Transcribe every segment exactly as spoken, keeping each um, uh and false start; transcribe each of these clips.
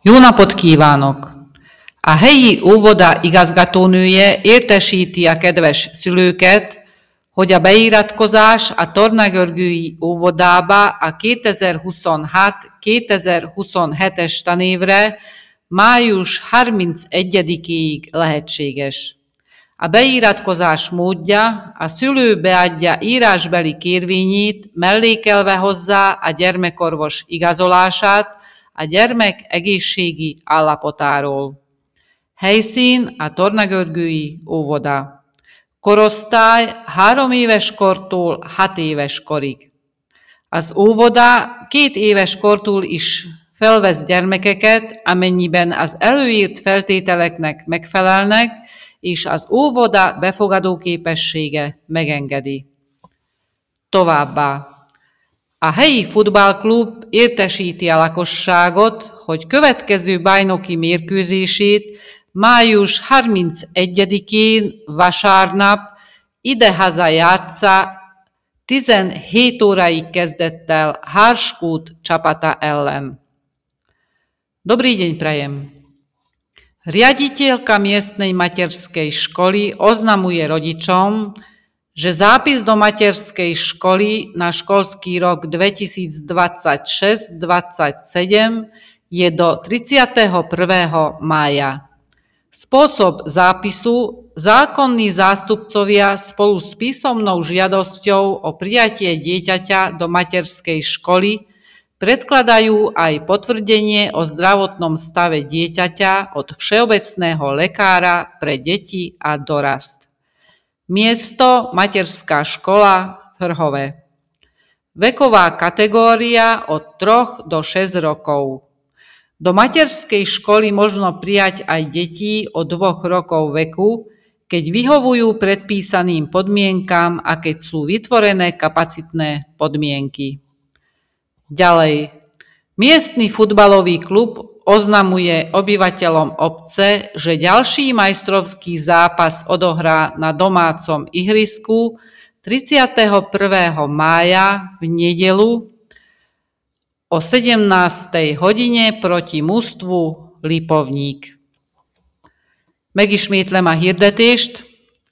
Jó napot kívánok! A helyi óvoda igazgatónője értesíti a kedves szülőket, hogy a beiratkozás a Tornagörgői óvodába a kétezer-huszonhat kétezer-huszonhetes tanévre május harmincegyedikéig lehetséges. A beiratkozás módja: a szülő beadja írásbeli kérvényét, mellékelve hozzá a gyermekorvos igazolását a gyermek egészségi állapotáról. Helyszín a Tornagörgői óvoda. Korosztály három éves kortól hat éves korig. Az óvoda két éves kortól is felvesz gyermekeket, amennyiben az előírt feltételeknek megfelelnek, és az óvoda befogadó képessége megengedi. Továbbá a helyi futballklub értesíti a lakosságot, hogy következő bajnoki mérkőzését május harmincegyedikén vasárnap idehaza játsza tizenhét óráig kezdettel Harskút csapata ellen. Dobrý deň prajem. Riaditeľka miestnej materskej školy oznamuje rodičom, že zápis do materskej školy na školský rok dvetisícdvadsaťšesť dvadsaťsedem je do tridsiateho prvého mája. Spôsob zápisu zákonní zástupcovia spolu s písomnou žiadosťou o prijatie dieťaťa do materskej školy predkladajú aj potvrdenie o zdravotnom stave dieťaťa od všeobecného lekára pre deti a dorast. Miesto materská škola v Hrhove. Veková kategória od troch do šesť rokov. Do materskej školy možno prijať aj deti od dvoch rokov veku, keď vyhovujú predpísaným podmienkam a keď sú vytvorené kapacitné podmienky. Ďalej. Miestny futbalový klub oznamuje obyvateľom obce, že ďalší majstrovský zápas odohrá na domácom ihrisku tridsiateho prvého mája v nedeľu o sedemnástej hodine proti mužstvu Lipovník. Megismétlem a hirdetést.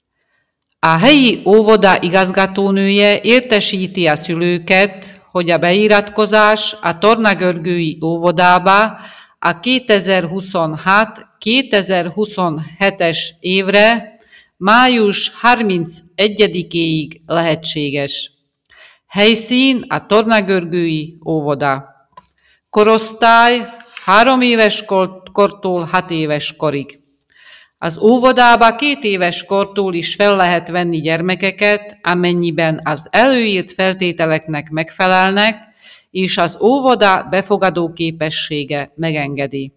A helyi óvoda igazgatónője értesíti a szülőket, hogy a beiratkozás a Tornagörgői óvodába a kétezer-huszonhat kétezer-huszonhetes évre május harmincegyedikéig lehetséges. Helyszín a Tornagörgői óvoda. Korosztály három éves kortól hat éves korig. Az óvodába két éves kortól is fel lehet venni gyermekeket, amennyiben az előírt feltételeknek megfelelnek, és az óvoda befogadó képessége megengedi.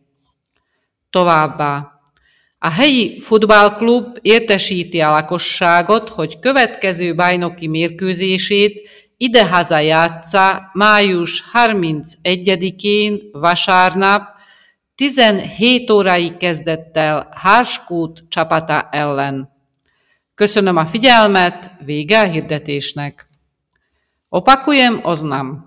Továbbá a helyi futballklub értesíti a lakosságot, hogy következő bajnoki mérkőzését idehaza játsza május harmincegyedikén vasárnap tizenhét óráig kezdettel Harskút csapata ellen. Köszönöm a figyelmet, vége a hirdetésnek. Opakujem oznam.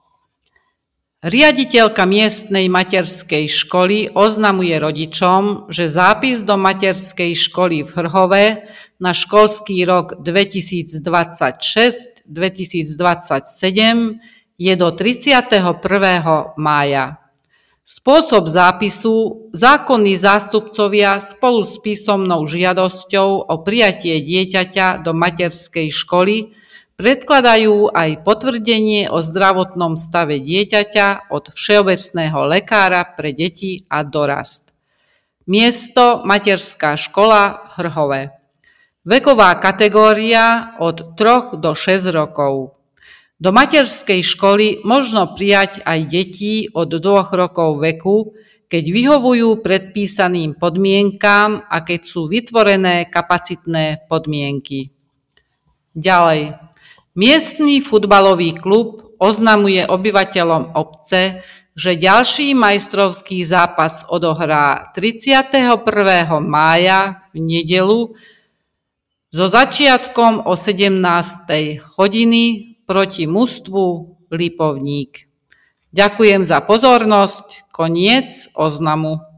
Riaditeľka miestnej materskej školy oznamuje rodičom, že zápis do materskej školy v Hrhove na školský rok dvetisícdvadsaťšesť dvetisícdvadsaťsedem je do tridsiateho prvého mája. Spôsob zápisu zákonní zástupcovia spolu s písomnou žiadosťou o prijatie dieťaťa do materskej školy predkladajú aj potvrdenie o zdravotnom stave dieťaťa od všeobecného lekára pre deti a dorast. Miesto materská škola v Hrhove. Veková kategória od troch do šesť rokov. Do materskej školy možno prijať aj deti od dvoch rokov veku, keď vyhovujú predpísaným podmienkám a keď sú vytvorené kapacitné podmienky. Ďalej. Miestny futbalový klub oznamuje obyvateľom obce, že ďalší majstrovský zápas odohrá tridsiateho prvého mája v nedeľu so začiatkom o sedemnástej hodiny proti mužstvu Lipovník. Ďakujem za pozornosť. Koniec oznamu.